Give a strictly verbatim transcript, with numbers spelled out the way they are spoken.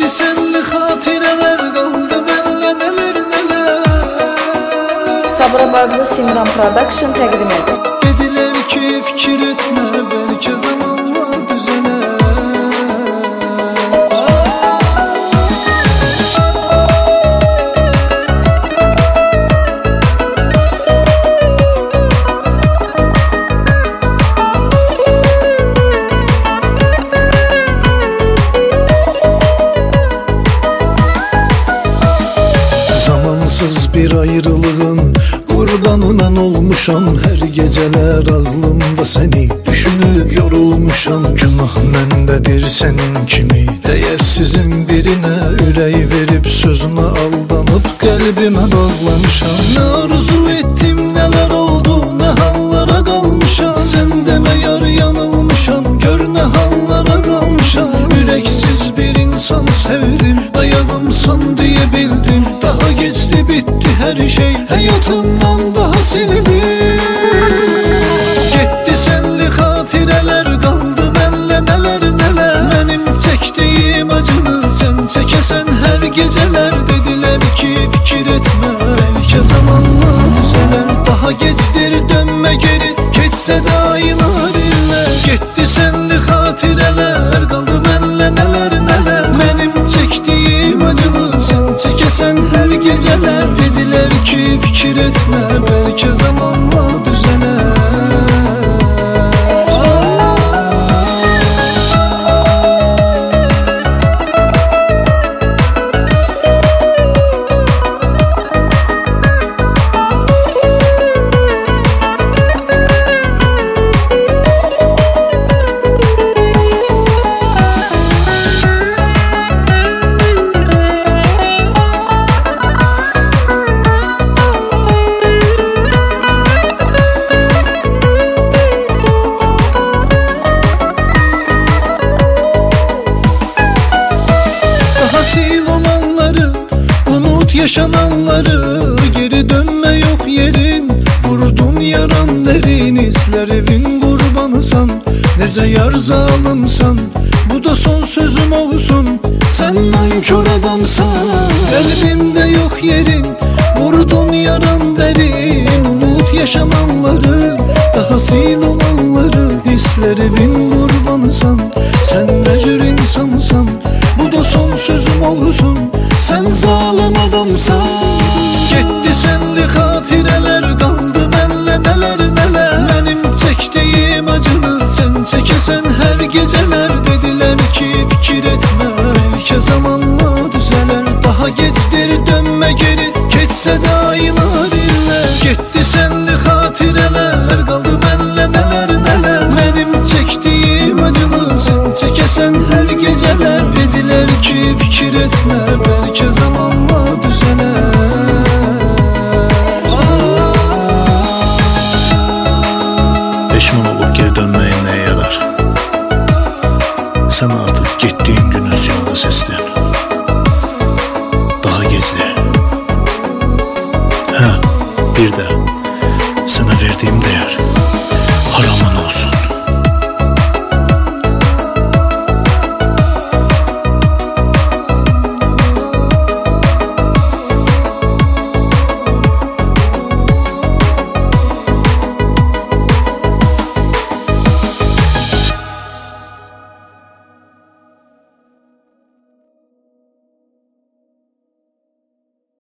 Getdi senli xatirələr, qaldı mənlə nələr nələr. Sabra Bağlı Simran Production təqdim edir. Dedilər ki fikir etmə, bəlkə zamanla düzələr. Zamansız bir ayrılığın qurbanı mən olmuşam. Hər gecələr ağlımda səni düşünüb yorulmuşam. Günah məndədir sənin kimi dəyərsizin birinə ürək verib sözünə aldanıb qəlbimə bağlamışam. Nə arzu etdim, nələr oldu, nə hallara qalmışam. Sən demə yar yanılmışam, gör nə hallara qalmışam. Ürəksiz bir insan sevdim, ayağımsan deyə bildim. Daha geçti bitti her şey, hayatımdan daha silindi. Getdi senli xatirələr, qaldı mənlə nələr nələr. Mənim çəkdiyim acını sən çəkəsən hər gecələr. Dedilər ki fikir etmə, bəlkə zamanla düzələr. Daha gecdir dönmə geri, keçsə də aylar illər. Getdi senli xatirələr, qaldı mənlə nələr nələr. Mənim çəkdiyim acını sən çəkəsən hər gecələr. Dedilər ki fikir etmə, bəlkə zamanla düzələr. Sil olanları, unut yaşananları. Geri dönme yok yerin, vurdun yaran derin. İzler evin kurbanısan, nece yar zalimsan. Bu da son sözüm olsun, sen nankör adamsan. Kalbimde yok yerin, vurdun yaran derin. Unut yaşananları, daha sil olanları. Hisler evin kurbanısan, sen mecbur insansan. Bu da son sözüm olsun, sen zalim adamsan. Getdi senli xatirələr, qaldı mənlə nələr nələr. Mənim çəkdiyim acını sən çəkəsən hər gecələr. Dedilər ki fikir etmə, bəlkə zamanla düzələr. Daha gecdir dönmə geri, keçsə də aylar illər. Getdi senli xatirələr, qaldı mənlə nələr nələr. Mənim çəkdiyim acını sən çəkəsən hər gecələr. Dedilər ki fikir etmə, bəlkə zamanla düzələr. Peşman olup geri dönməyin nəyə yarar? Sən artıq getdiyin gün öz yolda səslən. Daha gecdir. Hə, bir də sənə verdiyim dəyər haraman olsun.